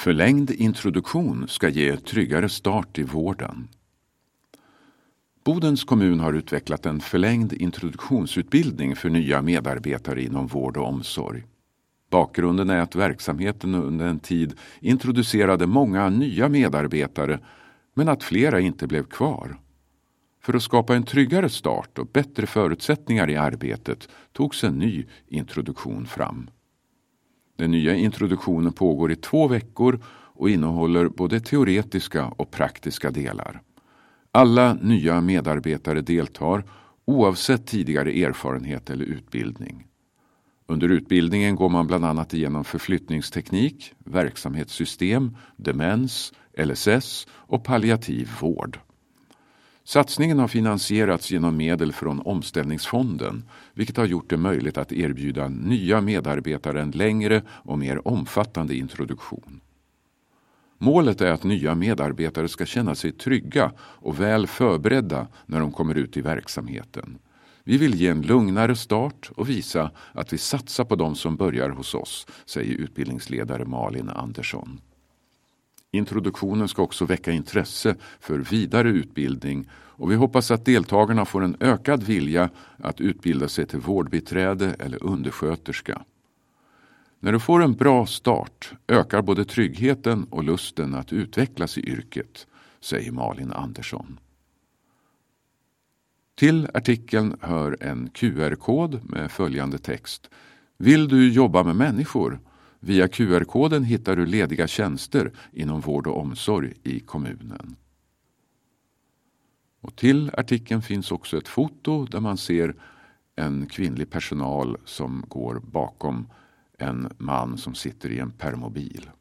Förlängd introduktion ska ge tryggare start i vården. Bodens kommun har utvecklat en förlängd introduktionsutbildning för nya medarbetare inom vård och omsorg. Bakgrunden är att verksamheten under en tid introducerade många nya medarbetare, men att flera inte blev kvar. För att skapa en tryggare start och bättre förutsättningar i arbetet togs en ny introduktion fram. Den nya introduktionen pågår i 2 veckor och innehåller både teoretiska och praktiska delar. Alla nya medarbetare deltar oavsett tidigare erfarenhet eller utbildning. Under utbildningen går man bland annat igenom förflyttningsteknik, verksamhetssystem, demens, LSS och palliativ vård. Satsningen har finansierats genom medel från omställningsfonden, vilket har gjort det möjligt att erbjuda nya medarbetare en längre och mer omfattande introduktion. Målet är att nya medarbetare ska känna sig trygga och väl förberedda när de kommer ut i verksamheten. Vi vill ge en lugnare start och visa att vi satsar på de som börjar hos oss, säger utbildningsledare Malin Andersson. Introduktionen ska också väcka intresse för vidare utbildning och vi hoppas att deltagarna får en ökad vilja att utbilda sig till vårdbiträde eller undersköterska. När du får en bra start ökar både tryggheten och lusten att utvecklas i yrket, säger Malin Andersson. Till artikeln hör en QR-kod med följande text. Vill du jobba med människor? Via QR-koden hittar du lediga tjänster inom vård och omsorg i kommunen. Och till artikeln finns också ett foto där man ser en kvinnlig personal som går bakom en man som sitter i en permobil.